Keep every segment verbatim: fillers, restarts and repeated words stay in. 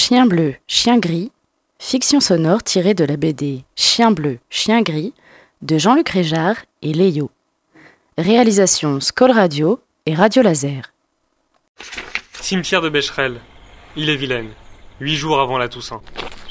Chien bleu, chien gris, fiction sonore tirée de la B D Chien bleu, chien gris de Jean-Luc Réjard et Léo. Réalisation Skol Radio et Radio Laser. Cimetière de Becherel, Ille-et-Vilaine, huit jours avant la Toussaint.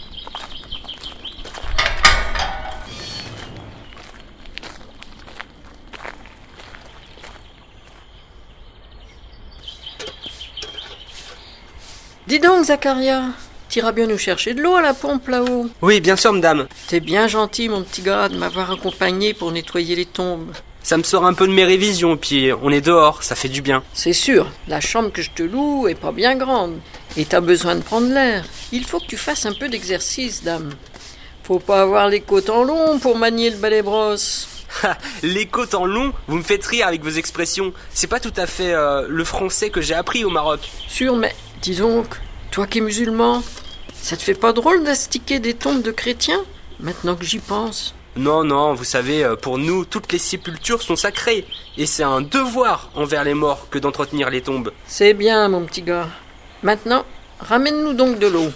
Dis donc, Zacharia, t'iras bien nous chercher de l'eau à la pompe là-haut. Oui, bien sûr, madame. T'es bien gentil, mon petit gars, de m'avoir accompagné pour nettoyer les tombes. Ça me sort un peu de mes révisions, puis on est dehors, ça fait du bien. C'est sûr, la chambre que je te loue est pas bien grande. Et t'as besoin de prendre l'air. Il faut que tu fasses un peu d'exercice, dame. Faut pas avoir les côtes en long pour manier le balai-brosse. Les côtes en long, vous me faites rire avec vos expressions. C'est pas tout à fait euh, le français que j'ai appris au Maroc. Sûr, mais dis donc, toi qui es musulman, ça te fait pas drôle d'astiquer des tombes de chrétiens, maintenant que j'y pense? Non, non, vous savez, pour nous, toutes les sépultures sont sacrées. Et c'est un devoir envers les morts que d'entretenir les tombes. C'est bien, mon petit gars. Maintenant, ramène-nous donc de l'eau.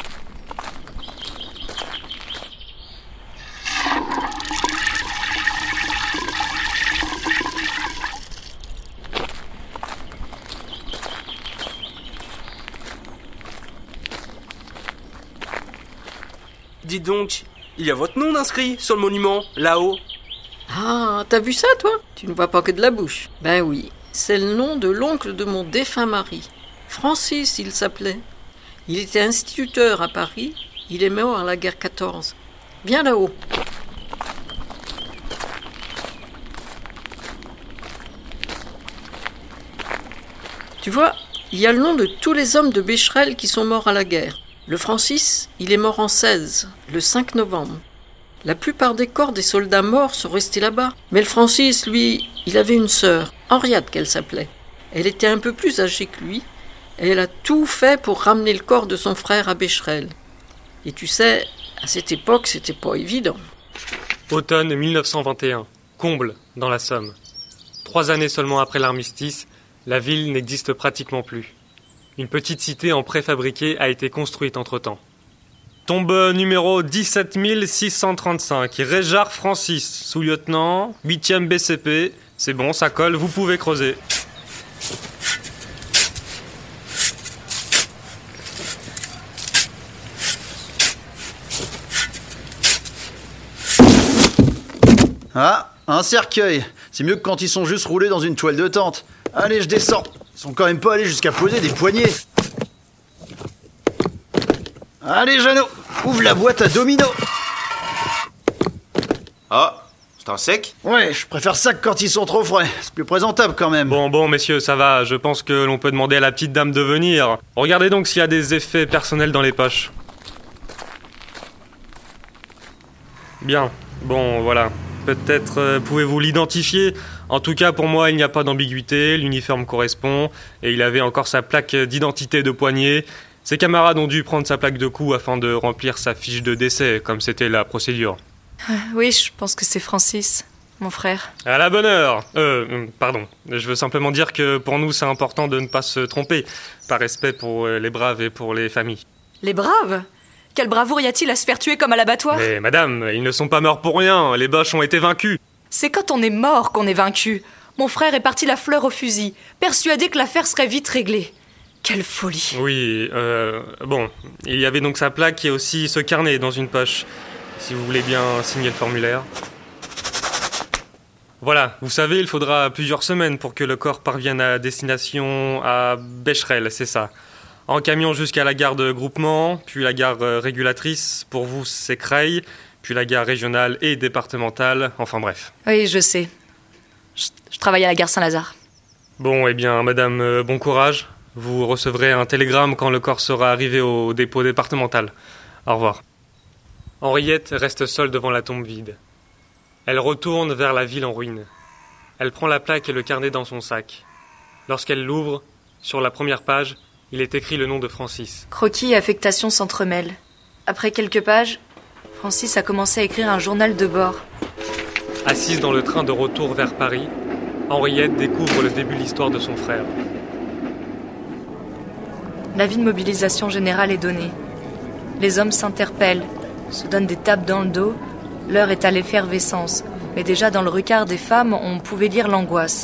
Dites donc, il y a votre nom inscrit sur le monument, là-haut. Ah, t'as vu ça, toi? Tu ne vois pas que de la bouche. Ben oui, c'est le nom de l'oncle de mon défunt mari. Francis, il s'appelait. Il était instituteur à Paris. Il est mort à la guerre quatorze. Viens là-haut. Tu vois, il y a le nom de tous les hommes de Becherel qui sont morts à la guerre. Le Francis, il est mort en seize, le cinq novembre. La plupart des corps des soldats morts sont restés là-bas. Mais le Francis, lui, il avait une sœur, Henriette qu'elle s'appelait. Elle était un peu plus âgée que lui, et elle a tout fait pour ramener le corps de son frère à Becherel. Et tu sais, à cette époque, c'était pas évident. Automne mille neuf cent vingt et un, Combles, dans la Somme. Trois années seulement après l'armistice, la ville n'existe pratiquement plus. Une petite cité en préfabriqué a été construite entre-temps. Tombe numéro dix-sept mille six cent trente-cinq, Réjard Francis, sous-lieutenant, huitième B C P. C'est bon, ça colle, vous pouvez creuser. Ah, un cercueil. C'est mieux que quand ils sont juste roulés dans une toile de tente. Allez, je descends. Ils sont quand même pas allés jusqu'à poser des poignées. Allez, Jeannot, ouvre la boîte à domino. Ah, c'est un sec? Ouais, je préfère ça que quand ils sont trop frais. C'est plus présentable quand même. Bon, bon, messieurs, ça va. Je pense que l'on peut demander à la petite dame de venir. Regardez donc s'il y a des effets personnels dans les poches. Bien. Bon, voilà. Peut-être euh, pouvez-vous l'identifier. En tout cas, pour moi, il n'y a pas d'ambiguïté. L'uniforme correspond. Et il avait encore sa plaque d'identité de poignet. Ses camarades ont dû prendre sa plaque de cou afin de remplir sa fiche de décès, comme c'était la procédure. Euh, oui, je pense que c'est Francis, mon frère. À la bonne heure. Euh, pardon. Je veux simplement dire que pour nous, c'est important de ne pas se tromper, par respect pour les braves et pour les familles. Les braves ? Quelle bravoure y a-t-il à se faire tuer comme à l'abattoir ? Mais madame, ils ne sont pas morts pour rien. Les Boches ont été vaincus. C'est quand on est mort qu'on est vaincu. Mon frère est parti la fleur au fusil, persuadé que l'affaire serait vite réglée. Quelle folie. Oui, euh, bon, il y avait donc sa plaque et aussi ce carnet dans une poche. Si vous voulez bien signer le formulaire. Voilà, vous savez, il faudra plusieurs semaines pour que le corps parvienne à destination à Becherel, c'est ça. En camion jusqu'à la gare de groupement, puis la gare régulatrice, pour vous c'est Creil, puis la gare régionale et départementale, enfin bref. Oui, je sais. Je, je travaille à la gare Saint-Lazare. Bon, eh bien, madame, euh, bon courage. Vous recevrez un télégramme quand le corps sera arrivé au dépôt départemental. Au revoir. Henriette reste seule devant la tombe vide. Elle retourne vers la ville en ruine. Elle prend la plaque et le carnet dans son sac. Lorsqu'elle l'ouvre, sur la première page, il est écrit le nom de Francis. Croquis et affectation s'entremêlent. Après quelques pages, Francis a commencé à écrire un journal de bord. Assise dans le train de retour vers Paris, Henriette découvre le début de l'histoire de son frère. L'avis de mobilisation générale est donné. Les hommes s'interpellent, se donnent des tapes dans le dos. L'heure est à l'effervescence. Mais déjà dans le regard des femmes, on pouvait lire l'angoisse.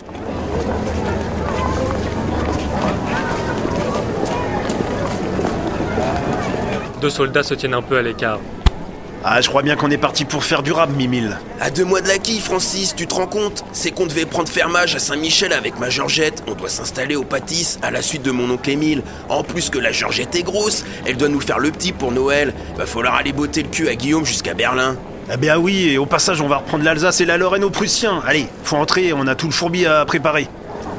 Deux soldats se tiennent un peu à l'écart. Ah, je crois bien qu'on est parti pour faire du rab, Mimile. À deux mois de la quille, Francis, tu te rends compte? C'est qu'on devait prendre fermage à Saint-Michel avec ma Georgette. On doit s'installer au Pâtis à la suite de mon oncle Émile. En plus que la Georgette est grosse, elle doit nous faire le petit pour Noël. Va falloir aller botter le cul à Guillaume jusqu'à Berlin. Ah ben ah oui, et au passage, on va reprendre l'Alsace et la Lorraine aux Prussiens. Allez, faut entrer, on a tout le fourbi à préparer.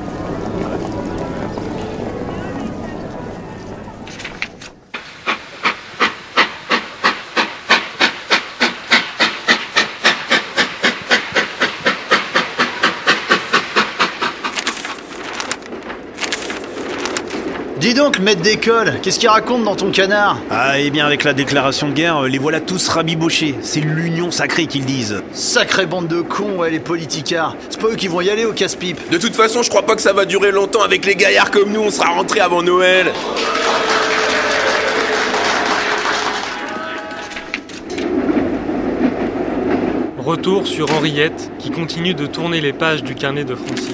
Dis donc, maître d'école, qu'est-ce qu'il raconte dans ton canard? Ah, et bien avec la déclaration de guerre, les voilà tous rabibochés. C'est l'union sacrée qu'ils disent. Sacrée bande de cons, ouais, les politicards. C'est pas eux qui vont y aller au casse-pipe. De toute façon, je crois pas que ça va durer longtemps avec les gaillards comme nous, on sera rentrés avant Noël. Retour sur Henriette, qui continue de tourner les pages du carnet de Francis.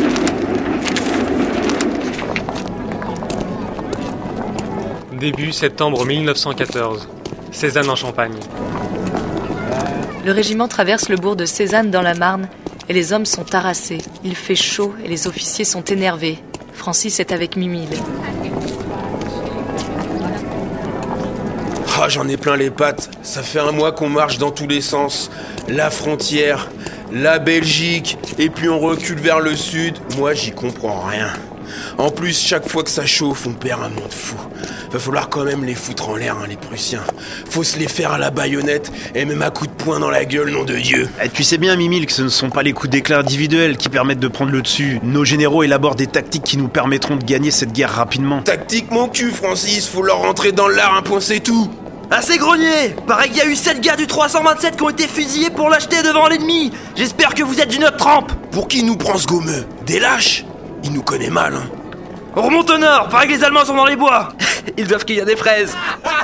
Début septembre mille neuf cent quatorze. Cézanne en Champagne. Le régiment traverse le bourg de Cézanne dans la Marne et les hommes sont harassés. Il fait chaud et les officiers sont énervés. Francis est avec Mimile. Ah, j'en ai plein les pattes. Ça fait un mois qu'on marche dans tous les sens. La frontière, la Belgique, et puis on recule vers le sud. Moi, j'y comprends rien. En plus, chaque fois que ça chauffe, on perd un monde fou. Va falloir quand même les foutre en l'air, hein, les Prussiens. Faut se les faire à la baïonnette et même à coups de poing dans la gueule, nom de Dieu. Et tu sais bien, Mimile, que ce ne sont pas les coups d'éclat individuels qui permettent de prendre le dessus. Nos généraux élaborent des tactiques qui nous permettront de gagner cette guerre rapidement. Tactique mon cul, Francis. Faut leur rentrer dans l'art, un point c'est tout. Assez grogné! Paraît qu'il y a eu sept gars du trois cent vingt-sept qui ont été fusillés pour lâcheté devant l'ennemi. J'espère que vous êtes d'une autre trempe. Pour qui nous prend ce gommeux? Des lâches? Il nous connaît mal, hein. On remonte au nord, paraît que les Allemands sont dans les bois. Ils doivent cueillir des fraises.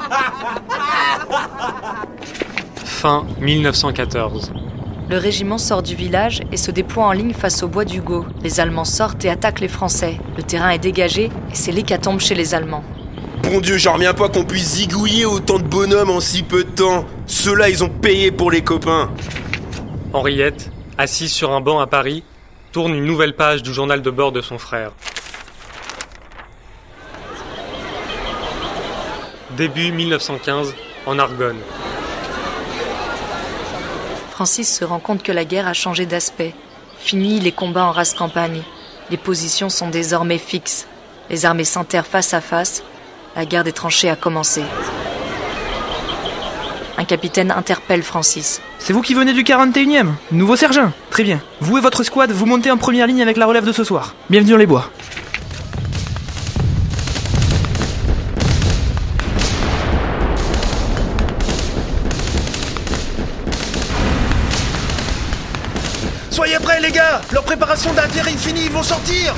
Fin mille neuf cent quatorze. Le régiment sort du village et se déploie en ligne face au bois d'Hugo. Les Allemands sortent et attaquent les Français. Le terrain est dégagé et c'est l'hécatombe chez les Allemands. Bon Dieu, j'en reviens pas qu'on puisse zigouiller autant de bonhommes en si peu de temps. Ceux-là, ils ont payé pour les copains. Henriette, assise sur un banc à Paris, tourne une nouvelle page du journal de bord de son frère. Début mille neuf cent quinze, en Argonne. Francis se rend compte que la guerre a changé d'aspect. Fini les combats en race campagne. Les positions sont désormais fixes. Les armées s'enterrent face à face. La guerre des tranchées a commencé. Un capitaine interpelle Francis. C'est vous qui venez du quarante et unième? Nouveau sergent? Très bien. Vous et votre escouade, vous montez en première ligne avec la relève de ce soir. Bienvenue dans les bois. Soyez prêts, les gars! Leur préparation d'intérim finie, ils vont sortir!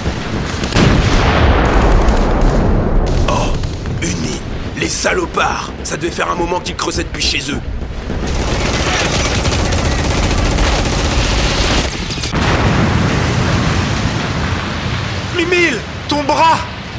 Oh, une mine. Les salopards. Ça devait faire un moment qu'ils creusaient depuis chez eux. Mimile! Ton bras!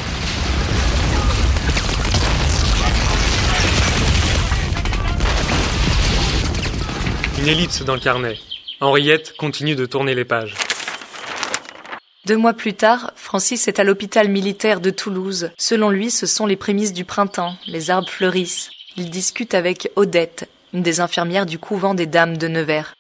Une ellipse dans le carnet. Henriette continue de tourner les pages. Deux mois plus tard, Francis est à l'hôpital militaire de Toulouse. Selon lui, ce sont les prémices du printemps. Les arbres fleurissent. Il discute avec Odette, une des infirmières du couvent des Dames de Nevers.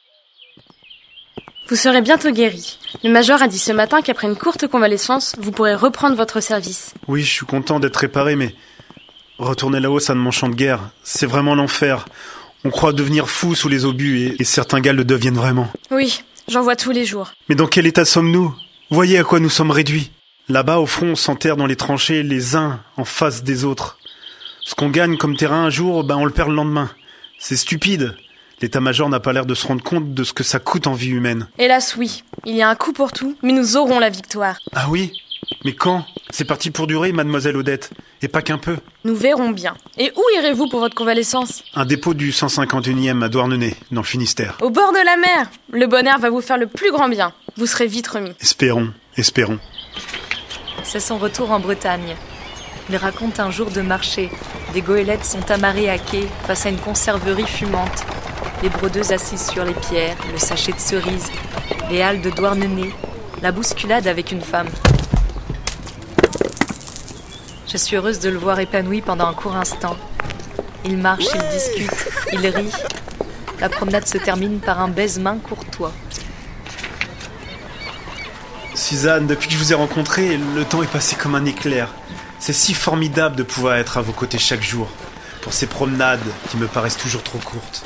Vous serez bientôt guéri. Le major a dit ce matin qu'après une courte convalescence, vous pourrez reprendre votre service. Oui, je suis content d'être réparé, mais retourner là-haut, ça ne m'enchante guère. C'est vraiment l'enfer. On croit devenir fou sous les obus et, et certains gars le deviennent vraiment. Oui, j'en vois tous les jours. Mais dans quel état sommes-nous? Voyez à quoi nous sommes réduits. Là-bas, au front, on s'enterre dans les tranchées les uns en face des autres. Ce qu'on gagne comme terrain un jour, ben on le perd le lendemain. C'est stupide. L'état-major n'a pas l'air de se rendre compte de ce que ça coûte en vie humaine. Hélas, oui. Il y a un coup pour tout, mais nous aurons la victoire. Ah oui? Mais quand? C'est parti pour durer, mademoiselle Odette. Et pas qu'un peu. Nous verrons bien. Et où irez-vous pour votre convalescence? Un dépôt du cent cinquante et unième à Douarnenez, dans le Finistère. Au bord de la mer. Le bon air va vous faire le plus grand bien. Vous serez vite remis. Espérons, espérons. C'est son retour en Bretagne. Il raconte un jour de marché. Des goélettes sont amarrées à quai face à une conserverie fumante. Les brodeuses assises sur les pierres, le sachet de cerises, les halles de Douarnenez, la bousculade avec une femme. Je suis heureuse de le voir épanoui pendant un court instant. Il marche, ouais. Il discute, il rit. La promenade se termine par un baise-main courtois. Suzanne, depuis que je vous ai rencontré, le temps est passé comme un éclair. C'est si formidable de pouvoir être à vos côtés chaque jour, pour ces promenades qui me paraissent toujours trop courtes.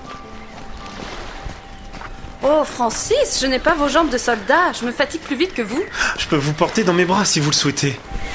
Oh, Francis, je n'ai pas vos jambes de soldat. Je me fatigue plus vite que vous. Je peux vous porter dans mes bras si vous le souhaitez.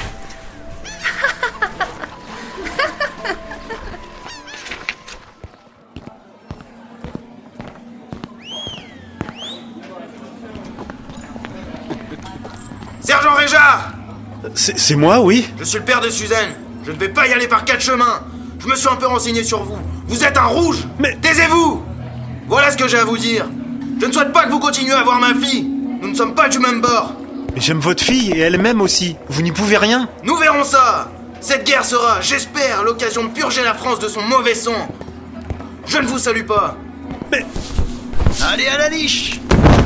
Sergent Réjard! C'est, c'est moi, oui? Je suis le père de Suzanne. Je ne vais pas y aller par quatre chemins. Je me suis un peu renseigné sur vous. Vous êtes un rouge! Mais... Taisez-vous! Voilà ce que j'ai à vous dire. Je ne souhaite pas que vous continuiez à voir ma fille. Nous ne sommes pas du même bord. Mais j'aime votre fille et elle m'aime aussi. Vous n'y pouvez rien. Nous verrons ça. Cette guerre sera, j'espère, l'occasion de purger la France de son mauvais sang. Je ne vous salue pas. Mais... Allez à la niche!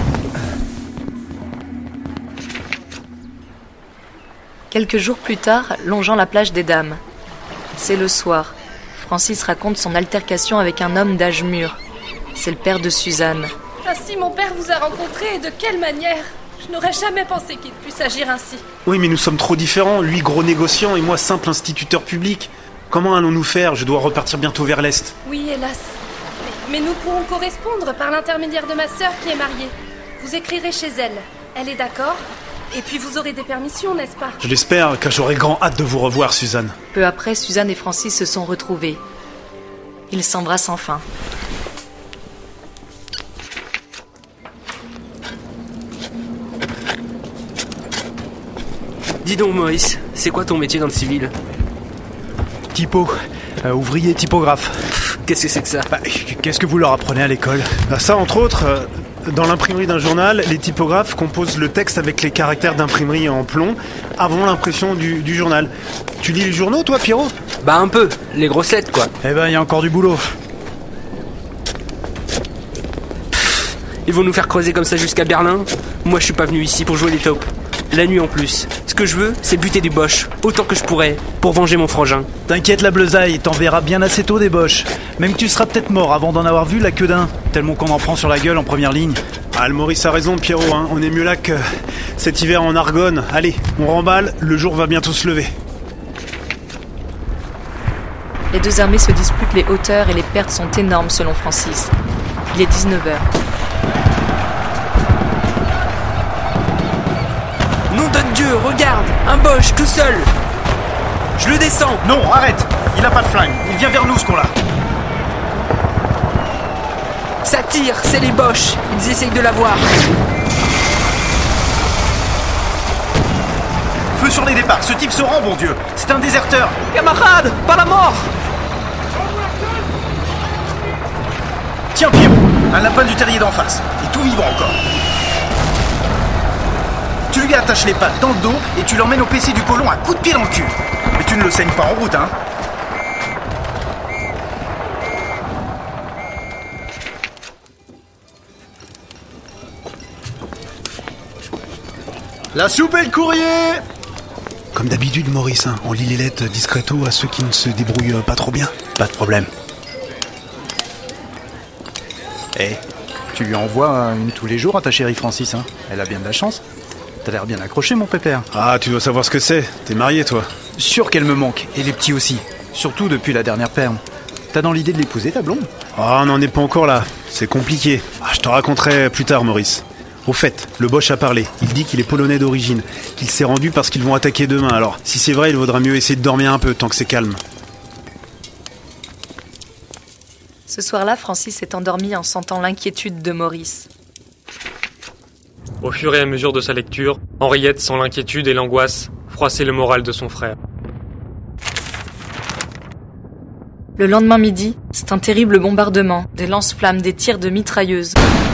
Quelques jours plus tard, longeant la plage des Dames. C'est le soir. Francis raconte son altercation avec un homme d'âge mûr. C'est le père de Suzanne. Ainsi mon père vous a rencontré, et de quelle manière? Je n'aurais jamais pensé qu'il puisse agir ainsi. Oui, mais nous sommes trop différents. Lui, gros négociant, et moi, simple instituteur public. Comment allons-nous faire? Je dois repartir bientôt vers l'Est. Oui, hélas. Mais, mais nous pourrons correspondre par l'intermédiaire de ma sœur qui est mariée. Vous écrirez chez elle. Elle est d'accord? Et puis vous aurez des permissions, n'est-ce pas? Je l'espère, car j'aurai grand hâte de vous revoir, Suzanne. Peu après, Suzanne et Francis se sont retrouvés. Ils s'embrassent enfin. Dis donc, Maurice, c'est quoi ton métier dans le civil? Typo, euh, ouvrier typographe. Pff, qu'est-ce que c'est que ça? Bah, qu'est-ce que vous leur apprenez à l'école? Bah ça, entre autres, euh, dans l'imprimerie d'un journal, les typographes composent le texte avec les caractères d'imprimerie en plomb avant l'impression du, du journal. Tu lis les journaux, toi, Pierrot? Bah un peu, les grosses lettres, quoi. Eh ben, il y a encore du boulot. Pff, ils vont nous faire creuser comme ça jusqu'à Berlin? Moi, je suis pas venu ici pour jouer les taupes. La nuit en plus. Ce que je veux, c'est buter des boches, autant que je pourrais, pour venger mon frangin. T'inquiète la bleusaille, t'en verras bien assez tôt des boches. Même que tu seras peut-être mort avant d'en avoir vu la queue d'un, tellement qu'on en prend sur la gueule en première ligne. Ah, le Maurice a raison, Pierrot, hein. On est mieux là que cet hiver en Argonne. Allez, on remballe, le jour va bientôt se lever. Les deux armées se disputent les hauteurs et les pertes sont énormes selon Francis. Il est dix-neuf heures. Nom de Dieu, regarde, un Boche tout seul. Je le descends. Non, arrête. Il a pas de flingue. Il vient vers nous, ce con-là. Ça tire, c'est les Boches. Ils essayent de l'avoir. Feu sur les départs. Ce type se rend, bon Dieu. C'est un déserteur. Camarade, pas la mort. Tiens, Pierrot, un lapin du terrier d'en face. Et tout vivant encore. Tu lui attaches les pattes dans le dos et tu l'emmènes au P C du colon à coups de pied dans le cul. Mais tu ne le saignes pas en route, hein. La soupe et le courrier! Comme d'habitude, Maurice, hein, on lit les lettres discreto à ceux qui ne se débrouillent pas trop bien. Pas de problème. Eh, hey, tu lui envoies une tous les jours à ta chérie Francis, hein. Elle a bien de la chance. T'as l'air bien accroché, mon pépère. Ah, tu dois savoir ce que c'est. T'es marié, toi. Sûr qu'elle me manque, et les petits aussi. Surtout depuis la dernière perme. T'as dans l'idée de l'épouser, ta blonde? Ah, on n'en est pas encore là. C'est compliqué. Ah, je te raconterai plus tard, Maurice. Au fait, le Boche a parlé. Il dit qu'il est polonais d'origine, qu'il s'est rendu parce qu'ils vont attaquer demain. Alors, si c'est vrai, il vaudra mieux essayer de dormir un peu tant que c'est calme. Ce soir-là, Francis est endormi en sentant l'inquiétude de Maurice. Au fur et à mesure de sa lecture, Henriette sent l'inquiétude et l'angoisse froisser le moral de son frère. Le lendemain midi, c'est un terrible bombardement, des lance-flammes, des tirs de mitrailleuses.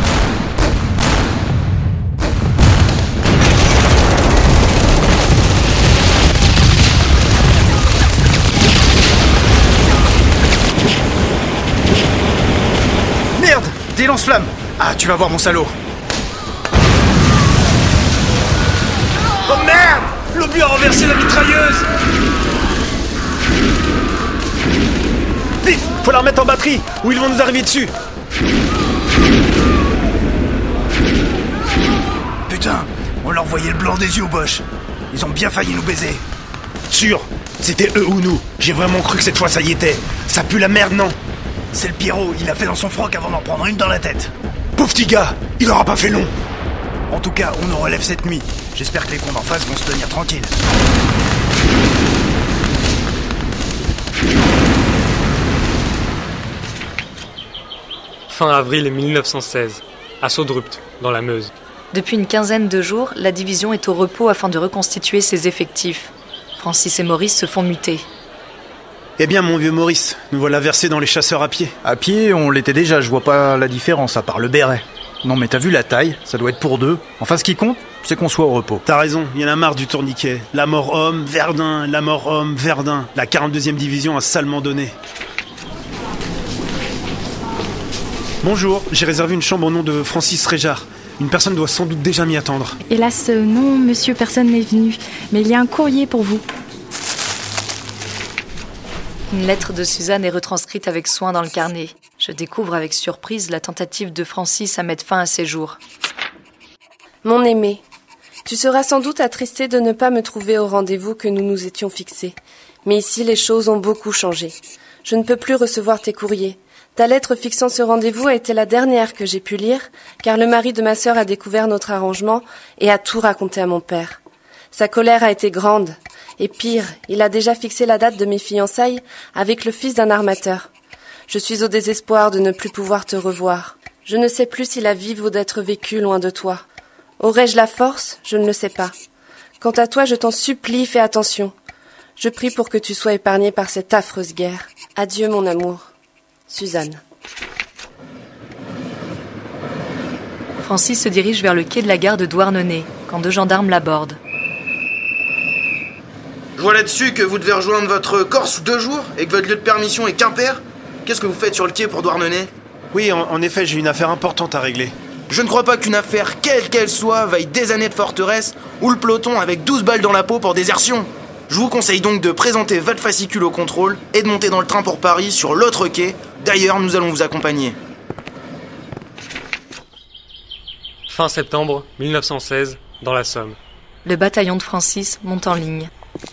Merde! Des lance-flammes! Ah, tu vas voir mon salaud! Oh merde! L'obus a renversé la mitrailleuse! Vite! Faut la remettre en batterie, ou ils vont nous arriver dessus! Putain, on leur voyait le blanc des yeux aux Boches. Ils ont bien failli nous baiser. Sûr! C'était eux ou nous. J'ai vraiment cru que cette fois ça y était. Ça pue la merde, non? C'est le Pierrot, il a fait dans son froc avant d'en prendre une dans la tête. Pauvre petit gars, il aura pas fait long. En tout cas, on nous relève cette nuit. J'espère que les cons d'en face vont se tenir tranquilles. Fin avril mille neuf cent seize, à Saudrupt, dans la Meuse. Depuis une quinzaine de jours, la division est au repos afin de reconstituer ses effectifs. Francis et Maurice se font muter. Eh bien, mon vieux Maurice, nous voilà versés dans les chasseurs à pied. À pied, on l'était déjà, je vois pas la différence, à part le béret. Non mais t'as vu la taille, ça doit être pour deux. Enfin, ce qui compte, c'est qu'on soit au repos. T'as raison, il y en a marre du tourniquet. La mort homme, Verdun, la mort homme, Verdun. La quarante-deuxième division a salement donné. Bonjour, j'ai réservé une chambre au nom de Francis Réjard. Une personne doit sans doute déjà m'y attendre. Hélas, non, monsieur, personne n'est venu. Mais il y a un courrier pour vous. Une lettre de Suzanne est retranscrite avec soin dans le carnet. Je découvre avec surprise la tentative de Francis à mettre fin à ses jours. Mon aimé, tu seras sans doute attristé de ne pas me trouver au rendez-vous que nous nous étions fixés. Mais ici, les choses ont beaucoup changé. Je ne peux plus recevoir tes courriers. Ta lettre fixant ce rendez-vous a été la dernière que j'ai pu lire, car le mari de ma sœur a découvert notre arrangement et a tout raconté à mon père. Sa colère a été grande, et pire, il a déjà fixé la date de mes fiançailles avec le fils d'un armateur. Je suis au désespoir de ne plus pouvoir te revoir. Je ne sais plus si la vie vaut d'être vécue loin de toi. Aurais-je la force? Je ne le sais pas. Quant à toi, je t'en supplie, fais attention. Je prie pour que tu sois épargné par cette affreuse guerre. Adieu, mon amour. Suzanne. Francis se dirige vers le quai de la gare de Douarnenez, quand deux gendarmes l'abordent. Je vois là-dessus que vous devez rejoindre votre corps sous deux jours et que votre lieu de permission est Quimper. Qu'est-ce que vous faites sur le quai pour Douarnenez? Oui, en, en effet, j'ai une affaire importante à régler. Je ne crois pas qu'une affaire, quelle qu'elle soit, vaille des années de forteresse ou le peloton avec douze balles dans la peau pour désertion. Je vous conseille donc de présenter votre fascicule au contrôle et de monter dans le train pour Paris sur l'autre quai. D'ailleurs, nous allons vous accompagner. Fin septembre mille neuf cent seize, dans la Somme. Le bataillon de Francis monte en ligne.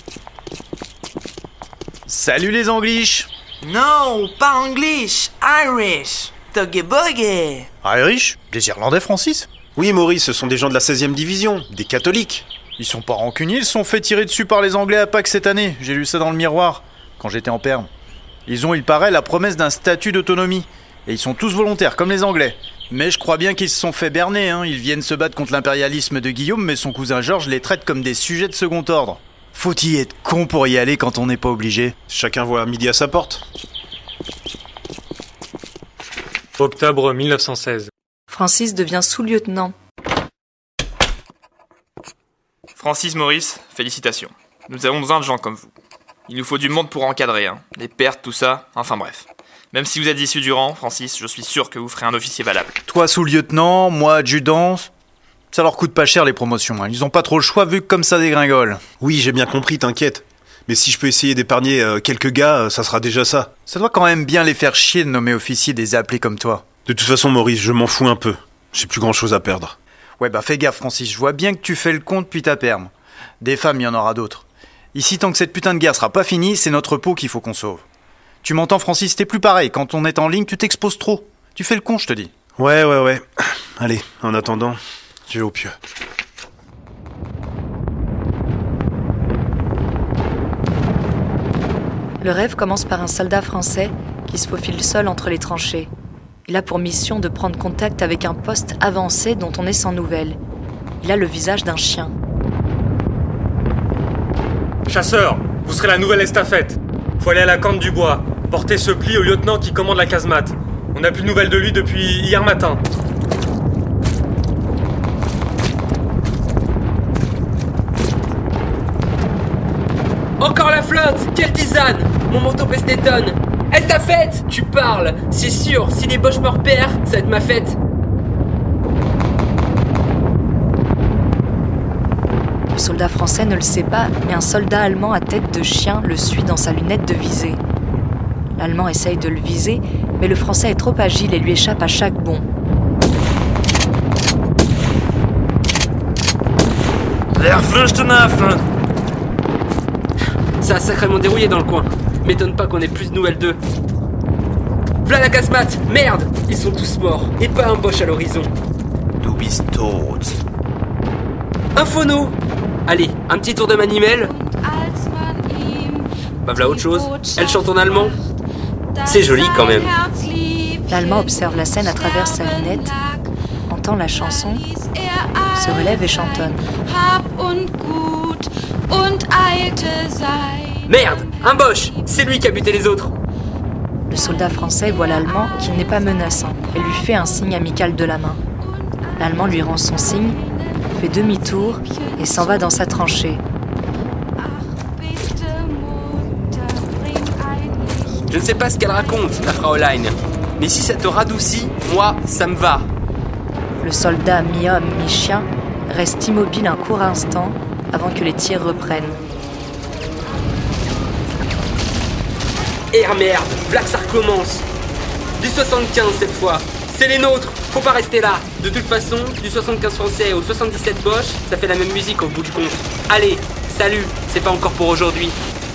Salut les Angliches! Non, pas English, Irish. Toge boge. Irish? Des Irlandais, Francis? Oui, Maurice, ce sont des gens de la seizième division, des catholiques. Ils sont pas rancuniers, ils se sont fait tirer dessus par les Anglais à Pâques cette année. J'ai lu ça dans le miroir, quand j'étais en perme. Ils ont, il paraît, la promesse d'un statut d'autonomie. Et ils sont tous volontaires, comme les Anglais. Mais je crois bien qu'ils se sont fait berner, hein. Ils viennent se battre contre l'impérialisme de Guillaume, mais son cousin Georges les traite comme des sujets de second ordre. Faut-il être con pour y aller quand on n'est pas obligé? Chacun voit midi à sa porte. Octobre mille neuf cent seize. Francis devient sous-lieutenant. Francis Maurice, félicitations. Nous avons besoin de gens comme vous. Il nous faut du monde pour encadrer, hein. Les pertes, tout ça, enfin bref. Même si vous êtes issu du rang, Francis, je suis sûr que vous ferez un officier valable. Toi sous-lieutenant, moi adjudant, ça leur coûte pas cher les promotions, hein. Ils ont pas trop le choix vu que comme ça dégringole. Oui, j'ai bien compris, t'inquiète. Mais si je peux essayer d'épargner euh, quelques gars, euh, ça sera déjà ça. Ça doit quand même bien les faire chier de nommer officier des appelés comme toi. De toute façon, Maurice, je m'en fous un peu. J'ai plus grand chose à perdre. Ouais, bah fais gaffe, Francis, je vois bien que tu fais le compte depuis ta perme. Des femmes, il y en aura d'autres. Ici, tant que cette putain de guerre sera pas finie, c'est notre peau qu'il faut qu'on sauve. Tu m'entends, Francis, t'es plus pareil. Quand on est en ligne, tu t'exposes trop. Tu fais le con, je te dis. Ouais, ouais, ouais. Allez, en attendant, je vais au pieu. Le rêve commence par un soldat français qui se faufile seul entre les tranchées. Il a pour mission de prendre contact avec un poste avancé dont on est sans nouvelles. Il a le visage d'un chien. Chasseur, vous serez la nouvelle estafette. Faut aller à la corne du bois, porter ce pli au lieutenant qui commande la casemate. On n'a plus de nouvelles de lui depuis hier matin. Encore la flotte! Quelle tisane! Mon manteau pèse des tonnes! Estafette! Tu parles! C'est sûr, si les Boches me repèrent, ça va être ma fête! Le soldat français ne le sait pas, mais un soldat allemand à tête de chien le suit dans sa lunette de visée. L'Allemand essaye de le viser, mais le Français est trop agile et lui échappe à chaque bond. Ça a sacrément dérouillé dans le coin. M'étonne pas qu'on ait plus de nouvelles d'eux. V'là la casemate! Merde! Ils sont tous morts, et pas un Boche à l'horizon. Du bist tot. Infono! Allez, un petit tour de manivelle. Bah v'là autre chose. Elle chante en allemand. C'est joli quand même. L'Allemand observe la scène à travers sa lunette, entend la chanson, se relève et chantonne. Merde! Un Boche! C'est lui qui a buté les autres! Le soldat français voit l'Allemand qui n'est pas menaçant et lui fait un signe amical de la main. L'Allemand lui rend son signe, fait demi-tour et s'en va dans sa tranchée. Je ne sais pas ce qu'elle raconte, la Fraulein, mais si ça te radoucit, moi, ça me va. Le soldat mi-homme, mi-chien reste immobile un court instant avant que les tirs reprennent. Eh merde, Black ça recommence. Du soixante-quinze cette fois. C'est les nôtres, faut pas rester là. De toute façon, du soixante-quinze français au soixante-dix-sept Boche, ça fait la même musique au bout du compte. Allez, salut, c'est pas encore pour aujourd'hui.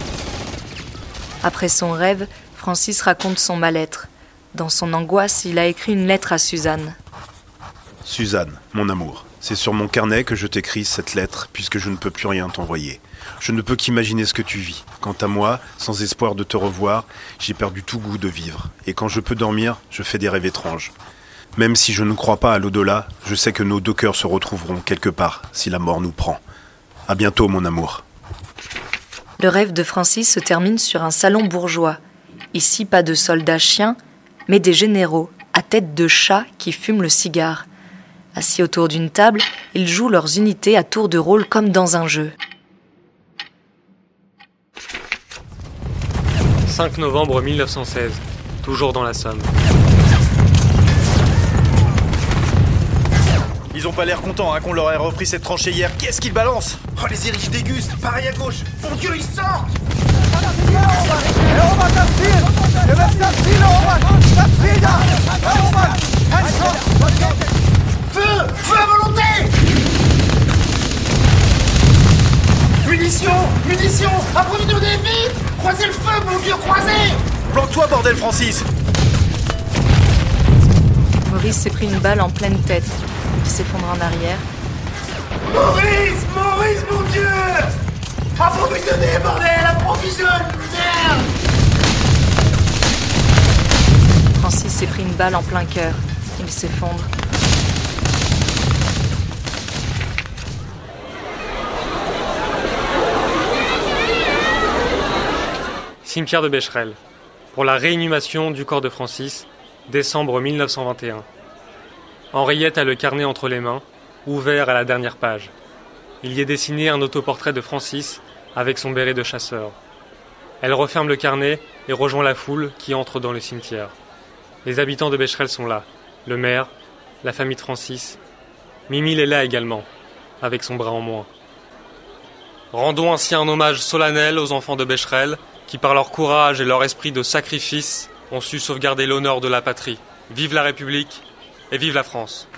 Après son rêve, Francis raconte son mal-être. Dans son angoisse, il a écrit une lettre à Suzanne. Suzanne, mon amour, c'est sur mon carnet que je t'écris cette lettre puisque je ne peux plus rien t'envoyer. Je ne peux qu'imaginer ce que tu vis. Quant à moi, sans espoir de te revoir, j'ai perdu tout goût de vivre. Et quand je peux dormir, je fais des rêves étranges. Même si je ne crois pas à l'au-delà, je sais que nos deux cœurs se retrouveront quelque part si la mort nous prend. À bientôt, mon amour. Le rêve de Francis se termine sur un salon bourgeois. Ici, pas de soldats chiens, mais des généraux, à tête de chats qui fument le cigare. Assis autour d'une table, ils jouent leurs unités à tour de rôle comme dans un jeu. cinq novembre mille neuf cent seize, toujours dans la Somme. Ils ont pas l'air contents hein, qu'on leur ait repris cette tranchée hier. Qu'est-ce qu'ils balancent? Oh, les ériges dégustent. Pareil à gauche. Mon Dieu, ils sortent. Feu! Feu à volonté! Munitions! Munitions! Approvisionnez vite! Croisez le feu, mon Dieu, croisez! Planque-toi, bordel, Francis! Maurice s'est pris une balle en pleine tête. Il s'effondre en arrière. Maurice! Maurice, mon Dieu! Approvisionnez, bordel! Approvisionne! Merde! Francis s'est pris une balle en plein cœur. Il s'effondre. Cimetière de Becherel. Pour la réinhumation du corps de Francis, décembre mille neuf cent vingt et un. Henriette a le carnet entre les mains, ouvert à la dernière page. Il y est dessiné un autoportrait de Francis avec son béret de chasseur. Elle referme le carnet et rejoint la foule qui entre dans le cimetière. Les habitants de Becherel sont là, le maire, la famille de Francis. Mimile est là également, avec son bras en moins. Rendons ainsi un hommage solennel aux enfants de Becherel, qui par leur courage et leur esprit de sacrifice ont su sauvegarder l'honneur de la patrie. Vive la République et vive la France.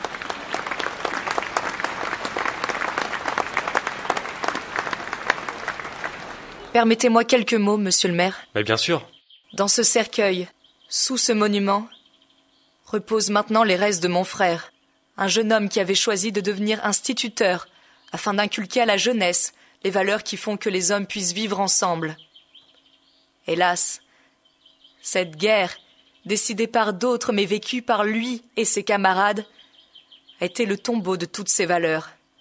Permettez-moi quelques mots, monsieur le maire. Mais bien sûr. Dans ce cercueil, sous ce monument, reposent maintenant les restes de mon frère, un jeune homme qui avait choisi de devenir instituteur afin d'inculquer à la jeunesse les valeurs qui font que les hommes puissent vivre ensemble. Hélas, cette guerre, décidée par d'autres mais vécue par lui et ses camarades, a été le tombeau de toutes ces valeurs.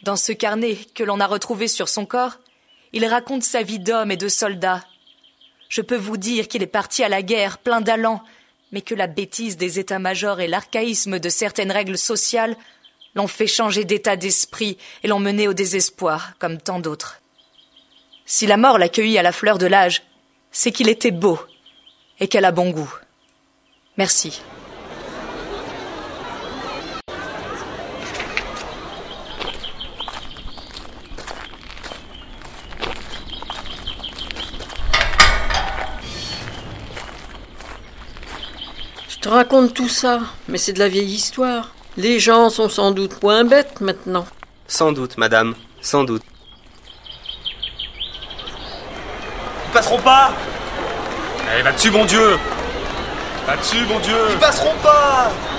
Dans ce carnet que l'on a retrouvé sur son corps, il raconte sa vie d'homme et de soldat. Je peux vous dire qu'il est parti à la guerre plein d'allant, mais que la bêtise des états-majors et l'archaïsme de certaines règles sociales l'ont fait changer d'état d'esprit et l'ont mené au désespoir, comme tant d'autres. Si la mort l'accueillit à la fleur de l'âge, c'est qu'il était beau et qu'elle a bon goût. Merci. Je te raconte tout ça, mais c'est de la vieille histoire. Les gens sont sans doute moins bêtes maintenant. Sans doute, madame, sans doute. Ils passeront pas! Allez, va dessus, bon Dieu! Va dessus, bon Dieu! Ils passeront pas!